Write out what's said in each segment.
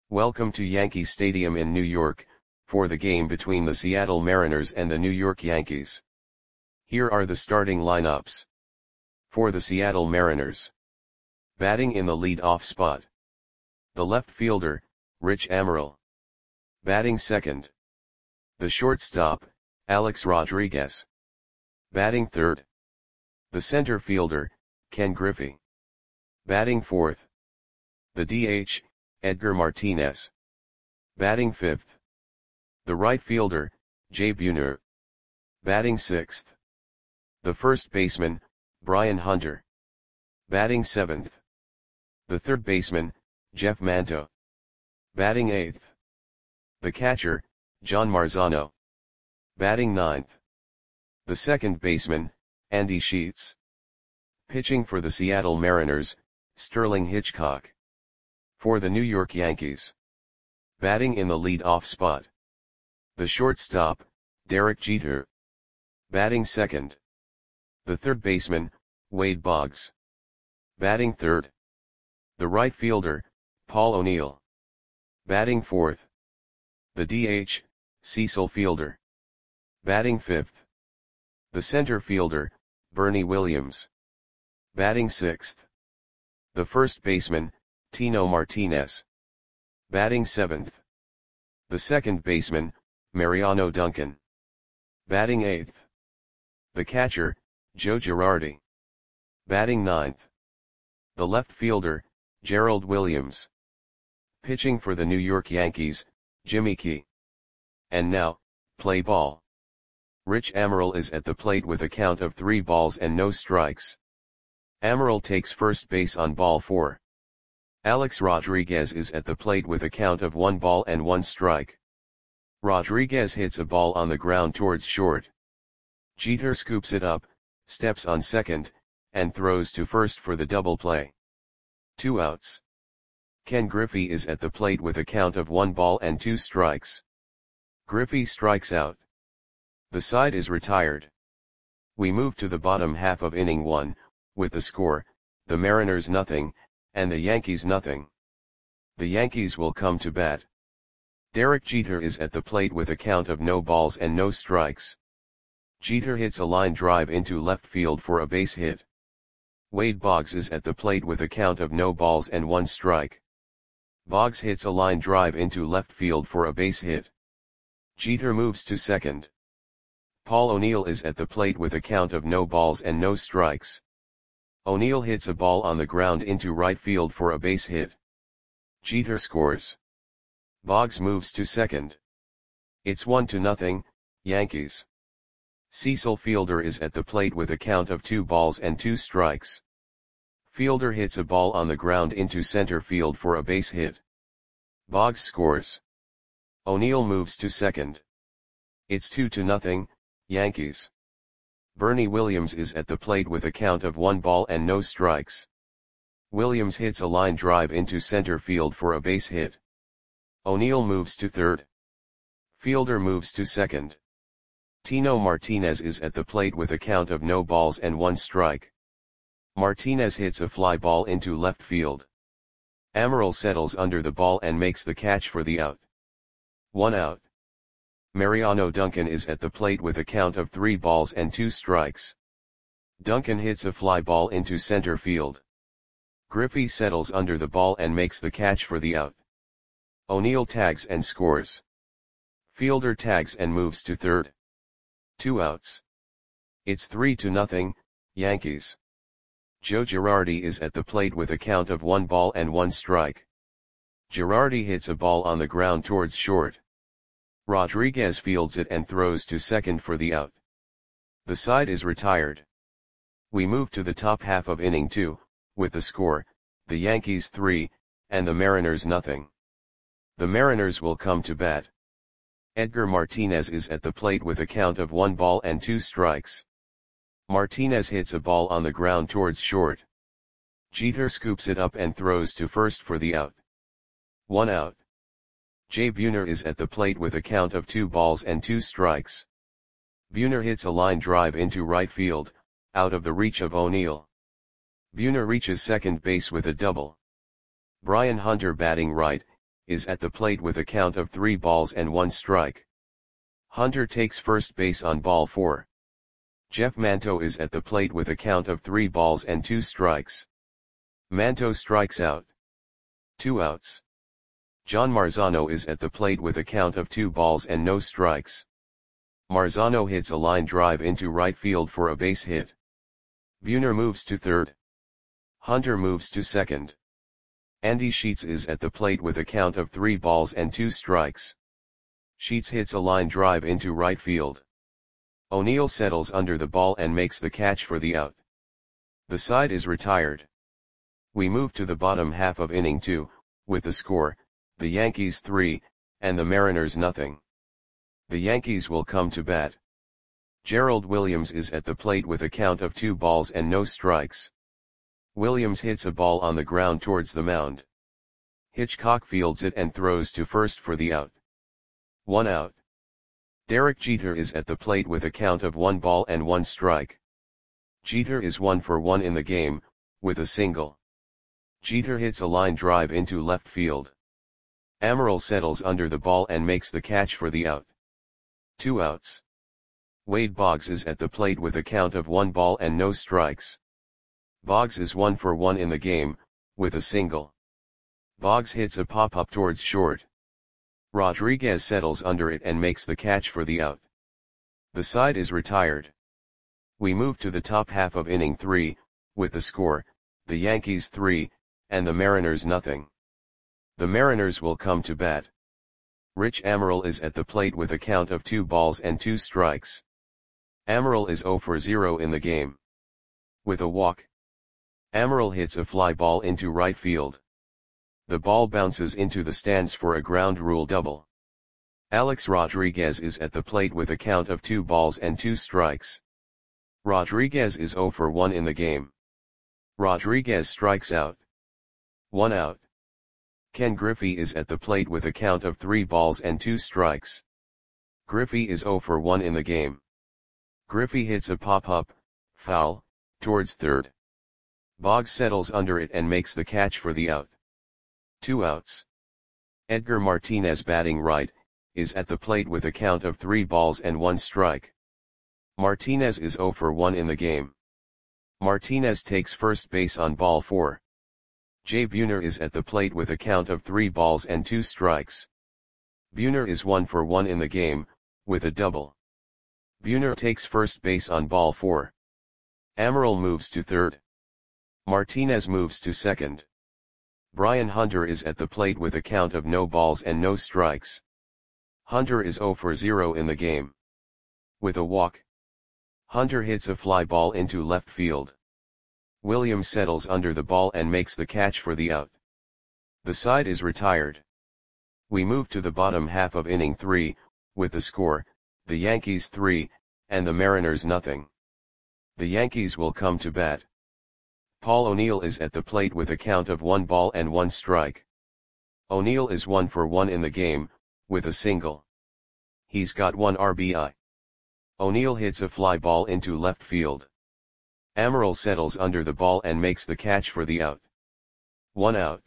Welcome to Yankee Stadium in New York, for the game between the Seattle Mariners and the New York Yankees. Here are the starting lineups. For the Seattle Mariners. Batting in the lead-off spot. The left fielder, Rich Amaral. Batting second. The shortstop, Alex Rodriguez. Batting third. The center fielder, Ken Griffey. Batting fourth. The DH, Edgar Martinez. Batting fifth. The right fielder, Jay Buhner. Batting sixth. The first baseman, Brian Hunter. Batting seventh. The third baseman, Jeff Manto. Batting eighth. The catcher, John Marzano. Batting ninth. The second baseman, Andy Sheets. Pitching for the Seattle Mariners, Sterling Hitchcock. For the New York Yankees. Batting in the lead-off spot. The shortstop, Derek Jeter. Batting second. The third baseman, Wade Boggs. Batting third. The right fielder, Paul O'Neill. Batting fourth. The DH, Cecil Fielder. Batting fifth. The center fielder, Bernie Williams. Batting sixth. The first baseman, Tino Martinez. Batting seventh. The second baseman, Mariano Duncan. Batting eighth. The catcher, Joe Girardi. Batting ninth. The left fielder, Gerald Williams. Pitching for the New York Yankees, Jimmy Key. And now, play ball. Rich Amaral is at the plate with a count of 3 balls and no strikes. Amaral takes first base on ball 4. Alex Rodriguez is at the plate with a count of 1 ball and 1 strike. Rodriguez hits a ball on the ground towards short. Jeter scoops it up, steps on second, and throws to first for the double play. 2 outs. Ken Griffey is at the plate with a count of 1 ball and 2 strikes. Griffey strikes out. The side is retired. We move to the bottom half of inning 1, with the score, the Mariners nothing, and the Yankees nothing. The Yankees will come to bat. Derek Jeter is at the plate with a count of no balls and no strikes. Jeter hits a line drive into left field for a base hit. Wade Boggs is at the plate with a count of no balls and 1 strike. Boggs hits a line drive into left field for a base hit. Jeter moves to second. Paul O'Neill is at the plate with a count of no balls and no strikes. O'Neill hits a ball on the ground into right field for a base hit. Jeter scores. Boggs moves to second. It's 1-0, Yankees. Cecil Fielder is at the plate with a count of 2 balls and 2 strikes. Fielder hits a ball on the ground into center field for a base hit. Boggs scores. O'Neill moves to second. It's 2-0, Yankees. Bernie Williams is at the plate with a count of 1 ball and no strikes. Williams hits a line drive into center field for a base hit. O'Neill moves to third. Fielder moves to second. Tino Martinez is at the plate with a count of no balls and 1 strike. Martinez hits a fly ball into left field. Amaral settles under the ball and makes the catch for the out. 1 out. Mariano Duncan is at the plate with a count of 3 balls and 2 strikes. Duncan hits a fly ball into center field. Griffey settles under the ball and makes the catch for the out. O'Neill tags and scores. Fielder tags and moves to third. 2 outs. It's 3-0, Yankees. Joe Girardi is at the plate with a count of 1 ball and 1 strike. Girardi hits a ball on the ground towards short. Rodriguez fields it and throws to second for the out. The side is retired. We move to the top half of inning 2, with the score, the Yankees 3, and the Mariners nothing. The Mariners will come to bat. Edgar Martinez is at the plate with a count of 1 ball and 2 strikes. Martinez hits a ball on the ground towards short. Jeter scoops it up and throws to first for the out. 1 out. Jay Buhner is at the plate with a count of 2 balls and 2 strikes. Buhner hits a line drive into right field, out of the reach of O'Neill. Buhner reaches second base with a double. Brian Hunter batting right, is at the plate with a count of 3 balls and 1 strike. Hunter takes first base on ball 4. Jeff Manto is at the plate with a count of 3 balls and 2 strikes. Manto strikes out. 2 outs. John Marzano is at the plate with a count of 2 balls and no strikes. Marzano hits a line drive into right field for a base hit. Buhner moves to third. Hunter moves to second. Andy Sheets is at the plate with a count of 3 balls and 2 strikes. Sheets hits a line drive into right field. O'Neill settles under the ball and makes the catch for the out. The side is retired. We move to the bottom half of inning 2, with the score, the Yankees 3, and the Mariners nothing. The Yankees will come to bat. Gerald Williams is at the plate with a count of 2 balls and no strikes. Williams hits a ball on the ground towards the mound. Hitchcock fields it and throws to first for the out. 1 out. Derek Jeter is at the plate with a count of 1 ball and 1 strike. Jeter is 1 for 1 in the game, with a single. Jeter hits a line drive into left field. Amaral settles under the ball and makes the catch for the out. 2 outs. Wade Boggs is at the plate with a count of 1 ball and no strikes. Boggs is 1 for 1 in the game, with a single. Boggs hits a pop-up towards short. Rodriguez settles under it and makes the catch for the out. The side is retired. We move to the top half of inning 3, with the score, the Yankees 3, and the Mariners nothing. The Mariners will come to bat. Rich Amaral is at the plate with a count of 2 balls and 2 strikes. Amaral is 0 for 0 in the game. With a walk. Amaral hits a fly ball into right field. The ball bounces into the stands for a ground rule double. Alex Rodriguez is at the plate with a count of 2 balls and 2 strikes. Rodriguez is 0 for 1 in the game. Rodriguez strikes out. 1 out. Ken Griffey is at the plate with a count of 3 balls and 2 strikes. Griffey is 0 for 1 in the game. Griffey hits a pop-up, foul, towards third. Boggs settles under it and makes the catch for the out. 2 outs. Edgar Martinez batting right, is at the plate with a count of 3 balls and 1 strike. Martinez is 0 for 1 in the game. Martinez takes first base on ball 4. Jay Buhner is at the plate with a count of 3 balls and 2 strikes. Buhner is 1 for 1 in the game, with a double. Buhner takes first base on ball 4. Amaral moves to third. Martinez moves to second. Brian Hunter is at the plate with a count of no balls and no strikes. Hunter is 0 for 0 in the game. With a walk. Hunter hits a fly ball into left field. Williams settles under the ball and makes the catch for the out. The side is retired. We move to the bottom half of inning 3, with the score, the Yankees 3, and the Mariners nothing. The Yankees will come to bat. Paul O'Neill is at the plate with a count of 1 ball and 1 strike. O'Neill is 1 for 1 in the game, with a single. He's got 1 RBI. O'Neill hits a fly ball into left field. Amaral settles under the ball and makes the catch for the out. 1 out.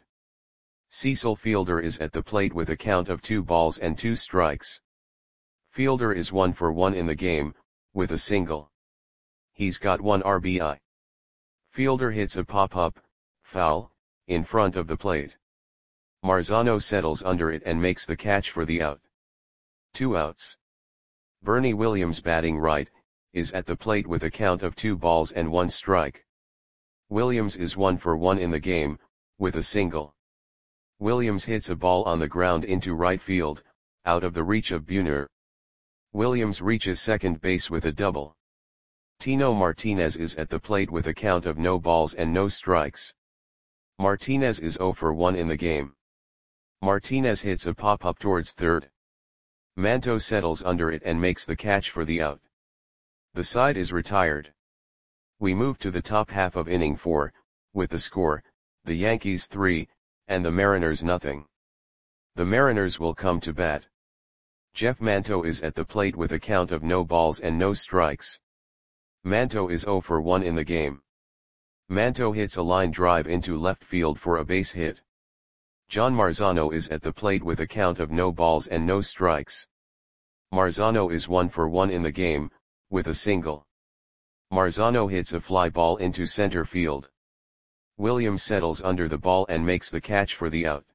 Cecil Fielder is at the plate with a count of 2 balls and 2 strikes. Fielder is 1 for 1 in the game, with a single. He's got 1 RBI. Fielder hits a pop-up, foul, in front of the plate. Marzano settles under it and makes the catch for the out. 2 outs. Bernie Williams batting right, is at the plate with a count of 2 balls and 1 strike. Williams is 1 for 1 in the game, with a single. Williams hits a ball on the ground into right field, out of the reach of Buhner. Williams reaches second base with a double. Tino Martinez is at the plate with a count of no balls and no strikes. Martinez is 0 for 1 in the game. Martinez hits a pop-up towards third. Manto settles under it and makes the catch for the out. The side is retired. We move to the top half of inning 4, with the score, the Yankees 3, and the Mariners nothing. The Mariners will come to bat. Jeff Manto is at the plate with a count of no balls and no strikes. Manto is 0 for 1 in the game. Manto hits a line drive into left field for a base hit. John Marzano is at the plate with a count of no balls and no strikes. Marzano is 1 for 1 in the game, with a single. Marzano hits a fly ball into center field. Williams settles under the ball and makes the catch for the out.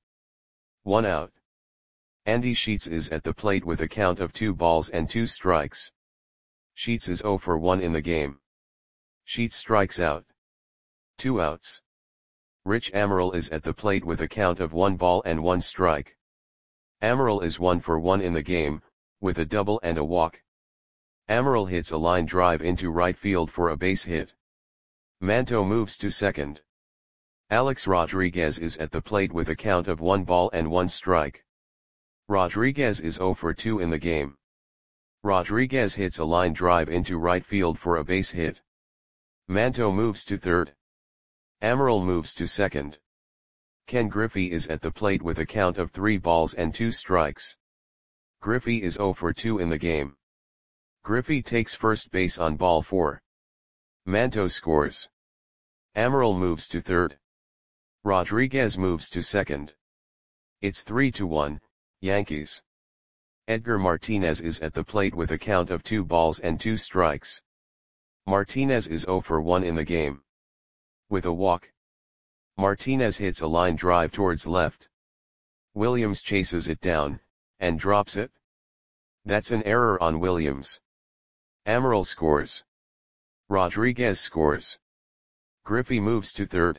1 out. Andy Sheets is at the plate with a count of 2 balls and 2 strikes. Sheets is 0 for 1 in the game. Sheets strikes out. 2 outs. Rich Amaral is at the plate with a count of 1 ball and 1 strike. Amaral is 1 for 1 in the game, with a double and a walk. Amaral hits a line drive into right field for a base hit. Manto moves to second. Alex Rodriguez is at the plate with a count of 1 ball and 1 strike. Rodriguez is 0 for 2 in the game. Rodriguez hits a line drive into right field for a base hit. Manto moves to third. Amaral moves to second. Ken Griffey is at the plate with a count of 3 balls and 2 strikes. Griffey is 0 for 2 in the game. Griffey takes first base on ball 4. Manto scores. Amaral moves to third. Rodriguez moves to second. It's 3-1, Yankees. Edgar Martinez is at the plate with a count of 2 balls and 2 strikes. Martinez is 0 for 1 in the game. With a walk. Martinez hits a line drive towards left. Williams chases it down, and drops it. That's an error on Williams. Amaral scores. Rodriguez scores. Griffey moves to third.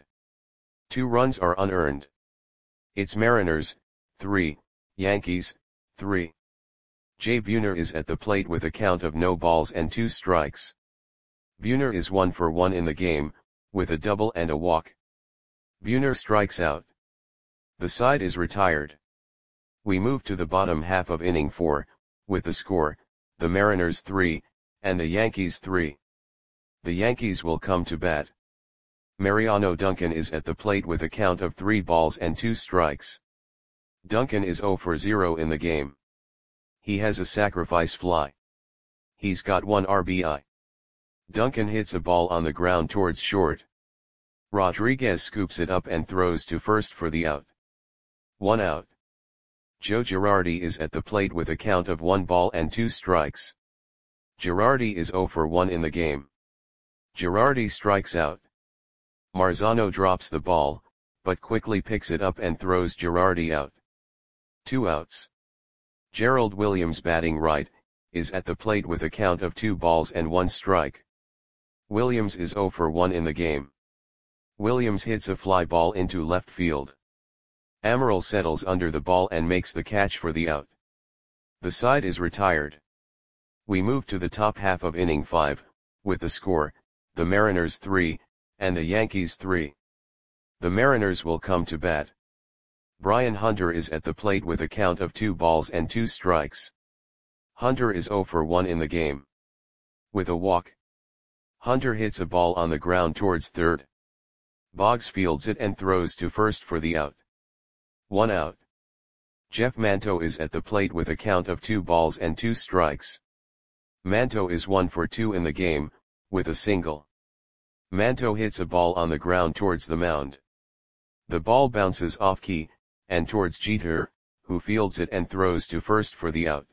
2 runs are unearned. It's Mariners, 3, Yankees, 3. Jay Buhner is at the plate with a count of no balls and 2 strikes. Buhner is 1 for 1 in the game, with a double and a walk. Buhner strikes out. The side is retired. We move to the bottom half of inning 4, with the score, the Mariners 3, and the Yankees 3. The Yankees will come to bat. Mariano Duncan is at the plate with a count of 3 balls and 2 strikes. Duncan is 0 for 0 in the game. He has a sacrifice fly. He's got 1 RBI. Duncan hits a ball on the ground towards short. Rodriguez scoops it up and throws to first for the out. 1 out. Joe Girardi is at the plate with a count of 1 ball and 2 strikes. Girardi is 0 for 1 in the game. Girardi strikes out. Marzano drops the ball, but quickly picks it up and throws Girardi out. 2 outs. Gerald Williams, batting right, is at the plate with a count of 2 balls and 1 strike. Williams is 0 for 1 in the game. Williams hits a fly ball into left field. Amaral settles under the ball and makes the catch for the out. The side is retired. We move to the top half of inning 5, with the score, the Mariners 3, and the Yankees 3. The Mariners will come to bat. Brian Hunter is at the plate with a count of 2 balls and 2 strikes. Hunter is 0 for 1 in the game. With a walk. Hunter hits a ball on the ground towards third. Boggs fields it and throws to first for the out. 1 out. Jeff Manto is at the plate with a count of 2 balls and 2 strikes. Manto is 1 for 2 in the game, with a single. Manto hits a ball on the ground towards the mound. The ball bounces off key, and towards Jeter, who fields it and throws to first for the out.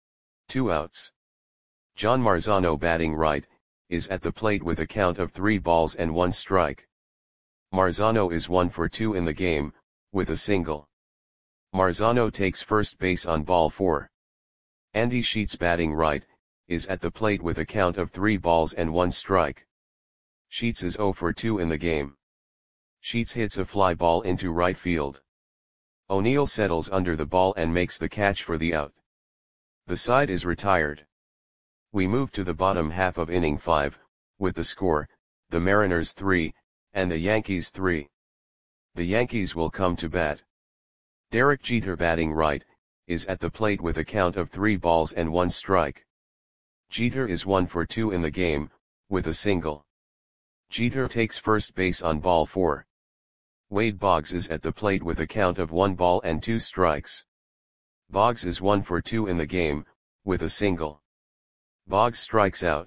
2 outs. John Marzano, batting right, is at the plate with a count of 3 balls and 1 strike. Marzano is 1 for 2 in the game, with a single. Marzano takes first base on ball 4. Andy Sheets, batting right, is at the plate with a count of 3 balls and 1 strike. Sheets is 0 for 2 in the game. Sheets hits a fly ball into right field. O'Neill settles under the ball and makes the catch for the out. The side is retired. We move to the bottom half of inning 5, with the score, the Mariners 3, and the Yankees 3. The Yankees will come to bat. Derek Jeter, batting right, is at the plate with a count of 3 balls and 1 strike. Jeter is 1 for 2 in the game, with a single. Jeter takes first base on ball 4. Wade Boggs is at the plate with a count of 1 ball and 2 strikes. Boggs is 1 for 2 in the game, with a single. Boggs strikes out.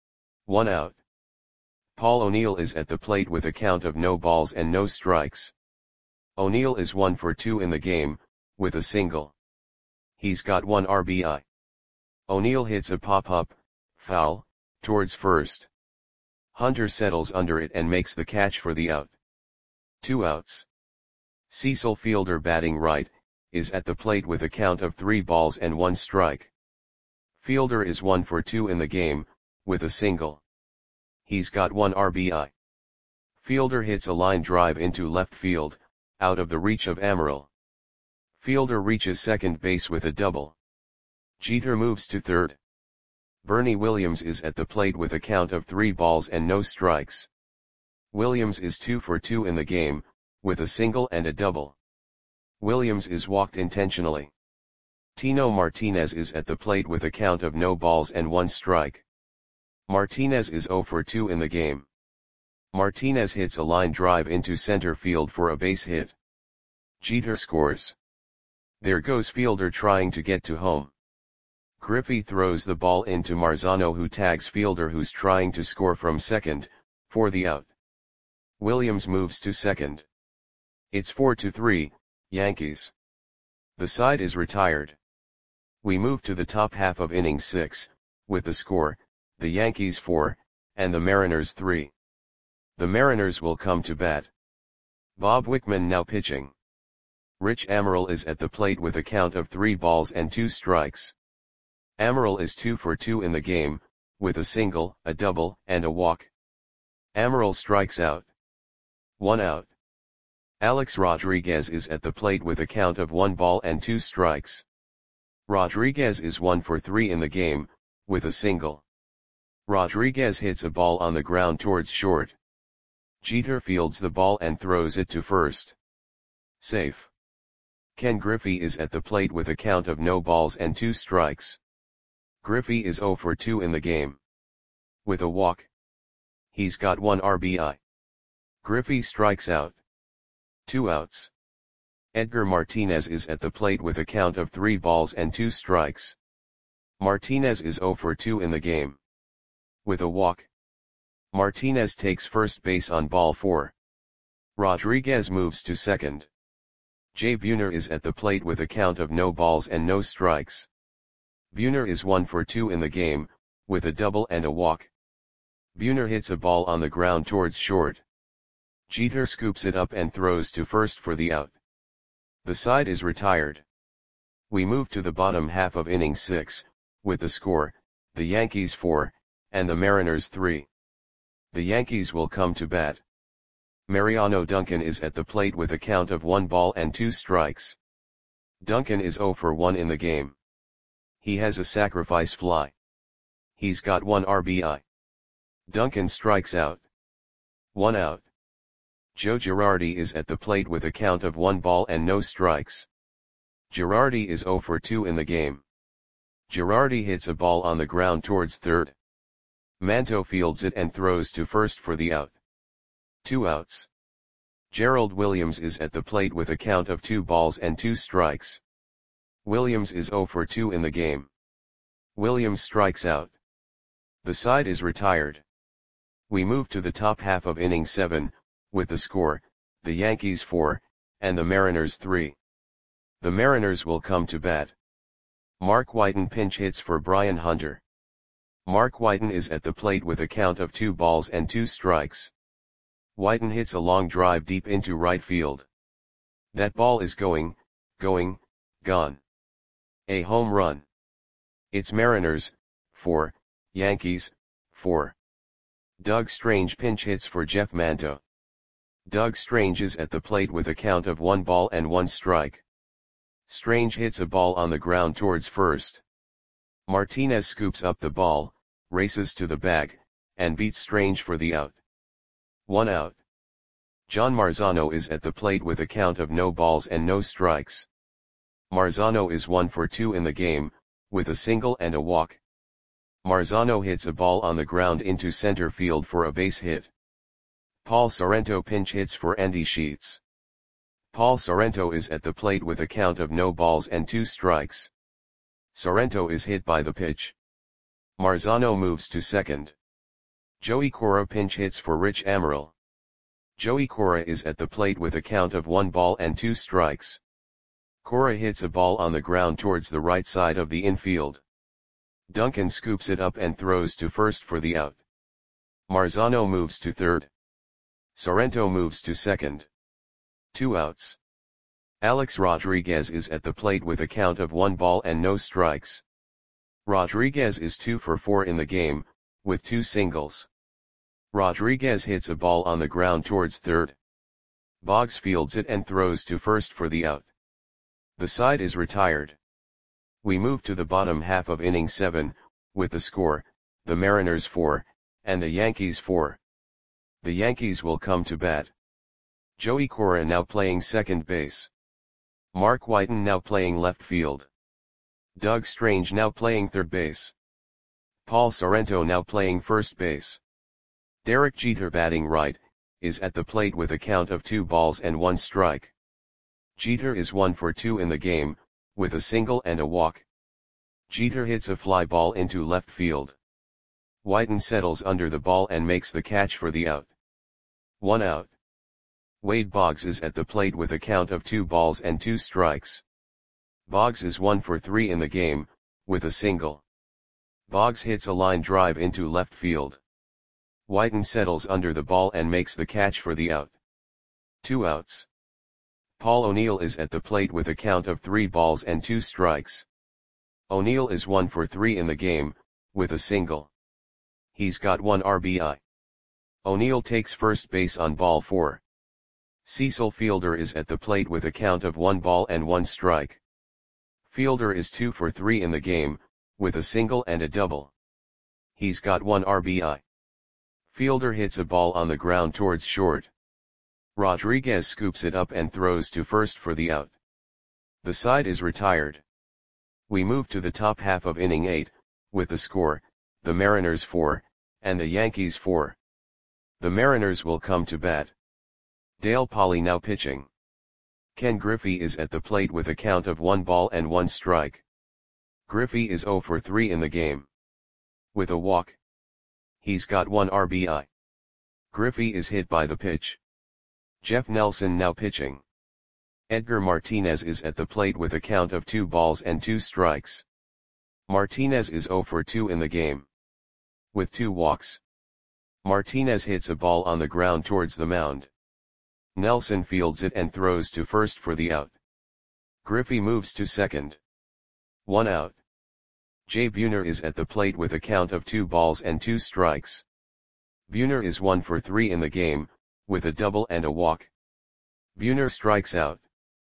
1 out. Paul O'Neill is at the plate with a count of no balls and no strikes. O'Neill is 1 for 2 in the game, with a single. He's got 1 RBI. O'Neill hits a pop-up, foul, towards first. Hunter settles under it and makes the catch for the out. 2 outs. Cecil Fielder, batting right, is at the plate with a count of 3 balls and 1 strike. Fielder is 1 for 2 in the game, with a single. He's got 1 RBI. Fielder hits a line drive into left field, out of the reach of Amaral. Fielder reaches second base with a double. Jeter moves to third. Bernie Williams is at the plate with a count of 3 balls and no strikes. Williams is 2 for 2 in the game, with a single and a double. Williams is walked intentionally. Tino Martinez is at the plate with a count of no balls and 1 strike. Martinez is 0 for 2 in the game. Martinez hits a line drive into center field for a base hit. Jeter scores. There goes Fielder trying to get to home. Griffey throws the ball into Marzano, who tags Fielder, who's trying to score from second, for the out. Williams moves to second. It's 4-3, Yankees. The side is retired. We move to the top half of inning 6, with the score, the Yankees 4, and the Mariners 3. The Mariners will come to bat. Bob Wickman now pitching. Rich Amaral is at the plate with a count of 3 balls and 2 strikes. Amaral is 2 for 2 in the game, with a single, a double, and a walk. Amaral strikes out. 1 out. Alex Rodriguez is at the plate with a count of 1 ball and 2 strikes. Rodriguez is 1 for 3 in the game, with a single. Rodriguez hits a ball on the ground towards short. Jeter fields the ball and throws it to first. Safe. Ken Griffey is at the plate with a count of no balls and 2 strikes. Griffey is 0 for 2 in the game. With a walk. He's got 1 RBI. Griffey strikes out. 2 outs. Edgar Martinez is at the plate with a count of 3 balls and 2 strikes. Martinez is 0 for 2 in the game. With a walk. Martinez takes first base on ball 4. Rodriguez moves to second. Jay Buhner is at the plate with a count of no balls and no strikes. Buhner is 1 for 2 in the game, with a double and a walk. Buhner hits a ball on the ground towards short. Jeter scoops it up and throws to first for the out. The side is retired. We move to the bottom half of inning 6, with the score, the Yankees 4, and the Mariners 3. The Yankees will come to bat. Mariano Duncan is at the plate with a count of 1 ball and 2 strikes. Duncan is 0 for 1 in the game. He has a sacrifice fly. He's got 1 RBI. Duncan strikes out. 1 out. Joe Girardi is at the plate with a count of 1 ball and no strikes. Girardi is 0 for 2 in the game. Girardi hits a ball on the ground towards third. Manto fields it and throws to first for the out. 2 outs. Gerald Williams is at the plate with a count of 2 balls and 2 strikes. Williams is 0 for 2 in the game. Williams strikes out. The side is retired. We move to the top half of inning 7, with the score, the Yankees 4, and the Mariners 3. The Mariners will come to bat. Mark Whiten pinch hits for Brian Hunter. Mark Whiten is at the plate with a count of 2 balls and 2 strikes. Whiten hits a long drive deep into right field. That ball is gone. A home run. It's Mariners 4, Yankees 4. Doug Strange pinch hits for Jeff Manto. Doug Strange is at the plate with a count of 1 ball and 1 strike. Strange hits a ball on the ground towards first. Martinez scoops up the ball, races to the bag, and beats Strange for the out. 1 out. John Marzano is at the plate with a count of no balls and no strikes. Marzano is 1 for 2 in the game, with a single and a walk. Marzano hits a ball on the ground into center field for a base hit. Paul Sorrento pinch hits for Andy Sheets. Paul Sorrento is at the plate with a count of no balls and 2 strikes. Sorrento is hit by the pitch. Marzano moves to second. Joey Cora pinch hits for Rich Amaral. Joey Cora is at the plate with a count of 1 ball and 2 strikes. Cora hits a ball on the ground towards the right side of the infield. Duncan scoops it up and throws to first for the out. Marzano moves to third. Sorrento moves to second. 2 outs. Alex Rodriguez is at the plate with a count of 1 ball and no strikes. Rodriguez is 2 for 4 in the game, with 2 singles. Rodriguez hits a ball on the ground towards third. Boggs fields it and throws to first for the out. The side is retired. We move to the bottom half of inning 7, with the score, the Mariners 4, and the Yankees 4. The Yankees will come to bat. Joey Cora now playing second base. Mark Whiten now playing left field. Doug Strange now playing third base. Paul Sorrento now playing first base. Derek Jeter batting right, is at the plate with a count of 2 balls and 1 strike. Jeter is 1 for 2 in the game, with a single and a walk. Jeter hits a fly ball into left field. Whiten settles under the ball and makes the catch for the out. 1 out. Wade Boggs is at the plate with a count of 2 balls and 2 strikes. Boggs is 1 for 3 in the game, with a single. Boggs hits a line drive into left field. Whiten settles under the ball and makes the catch for the out. 2 outs. Paul O'Neill is at the plate with a count of 3 balls and 2 strikes. O'Neill is 1 for 3 in the game, with a single. He's got 1 RBI. O'Neill takes first base on ball 4. Cecil Fielder is at the plate with a count of 1 ball and 1 strike. Fielder is 2 for 3 in the game, with a single and a double. He's got 1 RBI. Fielder hits a ball on the ground towards short. Rodriguez scoops it up and throws to first for the out. The side is retired. We move to the top half of inning 8, with the score, the Mariners 4, and the Yankees 4. The Mariners will come to bat. Dale Pauley now pitching. Ken Griffey is at the plate with a count of 1 ball and 1 strike. Griffey is 0 for 3 in the game. With a walk. He's got 1 RBI. Griffey is hit by the pitch. Jeff Nelson now pitching. Edgar Martinez is at the plate with a count of 2 balls and 2 strikes. Martinez is 0 for 2 in the game. With 2 walks. Martinez hits a ball on the ground towards the mound. Nelson fields it and throws to first for the out. Griffey moves to second. 1 out. Jay Buhner is at the plate with a count of 2 balls and 2 strikes. Buhner is 1 for 3 in the game, with a double and a walk. Buhner strikes out.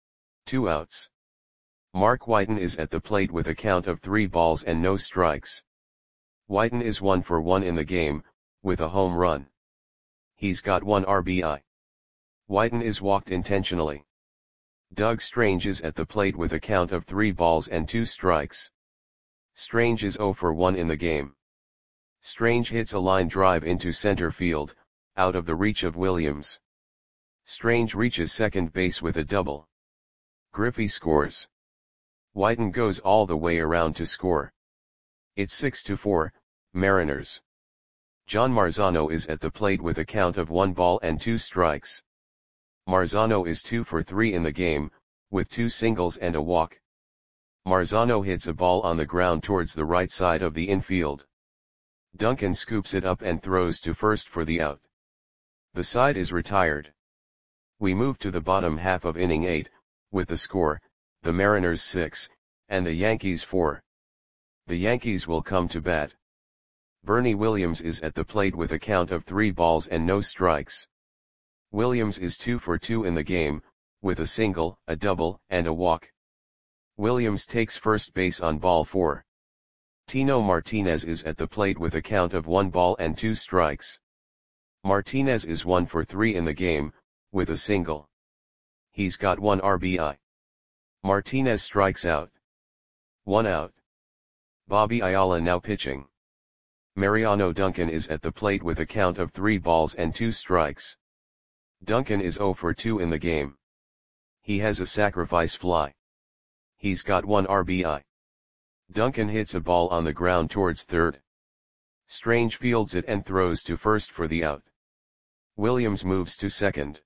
2 outs. Mark Whiten is at the plate with a count of 3 balls and no strikes. Whiten is 1 for 1 in the game, with a home run. He's got 1 RBI. Whiten is walked intentionally. Doug Strange is at the plate with a count of 3 balls and 2 strikes. Strange is 0 for 1 in the game. Strange hits a line drive into center field, out of the reach of Williams. Strange reaches second base with a double. Griffey scores. Whiten goes all the way around to score. It's 6-4, Mariners. John Marzano is at the plate with a count of 1 ball and 2 strikes. Marzano is 2 for 3 in the game, with 2 singles and a walk. Marzano hits a ball on the ground towards the right side of the infield. Duncan scoops it up and throws to first for the out. The side is retired. We move to the bottom half of inning 8, with the score, the Mariners 6, and the Yankees 4. The Yankees will come to bat. Bernie Williams is at the plate with a count of 3 balls and no strikes. Williams is 2 for 2 in the game, with a single, a double, and a walk. Williams takes first base on ball 4. Tino Martinez is at the plate with a count of 1 ball and 2 strikes. Martinez is 1 for 3 in the game, with a single. He's got 1 RBI. Martinez strikes out. 1 out. Bobby Ayala now pitching. Mariano Duncan is at the plate with a count of 3 balls and 2 strikes. Duncan is 0 for 2 in the game. He has a sacrifice fly. He's got 1 RBI. Duncan hits a ball on the ground towards third. Strange fields it and throws to first for the out. Williams moves to second.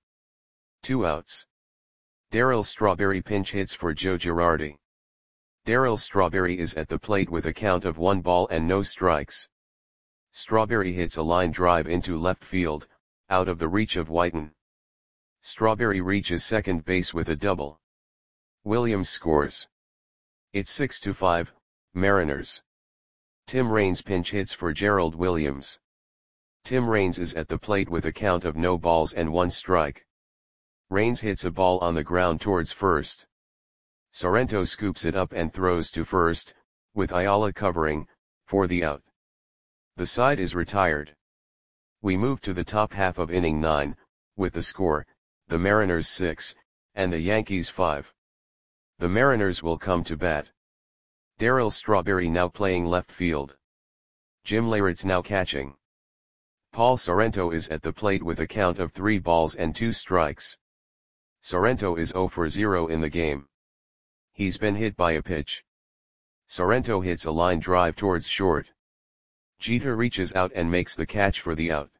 2 outs. Darryl Strawberry pinch hits for Joe Girardi. Darryl Strawberry is at the plate with a count of 1 ball and no strikes. Strawberry hits a line drive into left field, out of the reach of Whiten. Strawberry reaches second base with a double. Williams scores. It's 6-5, Mariners. Tim Raines pinch hits for Gerald Williams. Tim Raines is at the plate with a count of no balls and 1 strike. Raines hits a ball on the ground towards first. Sorrento scoops it up and throws to first, with Ayala covering, for the out. The side is retired. We move to the top half of inning 9, with the score, the Mariners 6, and the Yankees 5. The Mariners will come to bat. Darryl Strawberry now playing left field. Jim Leyritz now catching. Paul Sorrento is at the plate with a count of 3 balls and 2 strikes. Sorrento is 0 for 0 in the game. He's been hit by a pitch. Sorrento hits a line drive towards short. Jeter reaches out and makes the catch for the out.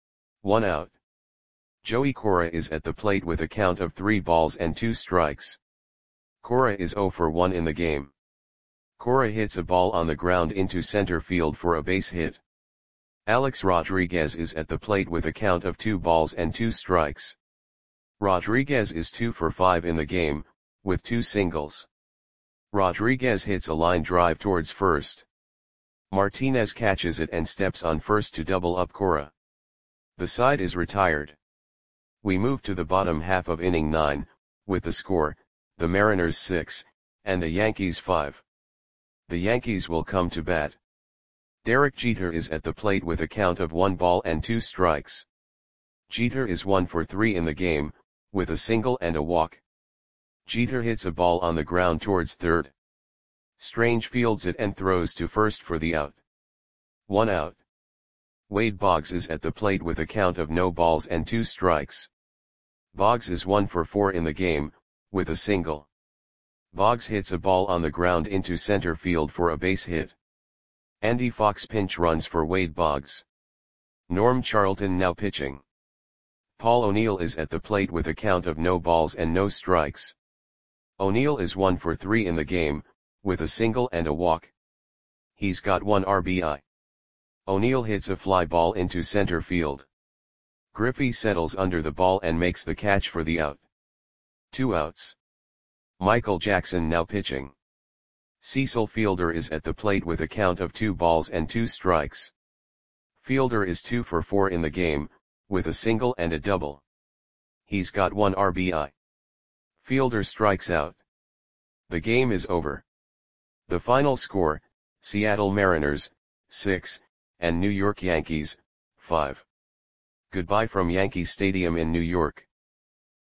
1 out. Joey Cora is at the plate with a count of 3 balls and 2 strikes. Cora is 0 for 1 in the game. Cora hits a ball on the ground into center field for a base hit. Alex Rodriguez is at the plate with a count of 2 balls and 2 strikes. Rodriguez is 2 for 5 in the game, with 2 singles. Rodriguez hits a line drive towards first. Martinez catches it and steps on first to double up Cora. The side is retired. We move to the bottom half of inning 9, with the score, the Mariners 6, and the Yankees 5. The Yankees will come to bat. Derek Jeter is at the plate with a count of 1 ball and 2 strikes. Jeter is 1 for 3 in the game, with a single and a walk. Jeter hits a ball on the ground towards third. Strange fields it and throws to first for the out. 1 out. Wade Boggs is at the plate with a count of no balls and 2 strikes. Boggs is 1 for 4 in the game, with a single. Boggs hits a ball on the ground into center field for a base hit. Andy Fox pinch runs for Wade Boggs. Norm Charlton now pitching. Paul O'Neill is at the plate with a count of no balls and no strikes. O'Neill is 1 for 3 in the game, with a single and a walk. He's got 1 RBI. O'Neill hits a fly ball into center field. Griffey settles under the ball and makes the catch for the out. 2 outs. Michael Jackson now pitching. Cecil Fielder is at the plate with a count of 2 balls and 2 strikes. Fielder is 2 for 4 in the game, with a single and a double. He's got 1 RBI. Fielder strikes out. The game is over. The final score, Seattle Mariners, 6, and New York Yankees, 5. Goodbye from Yankee Stadium in New York.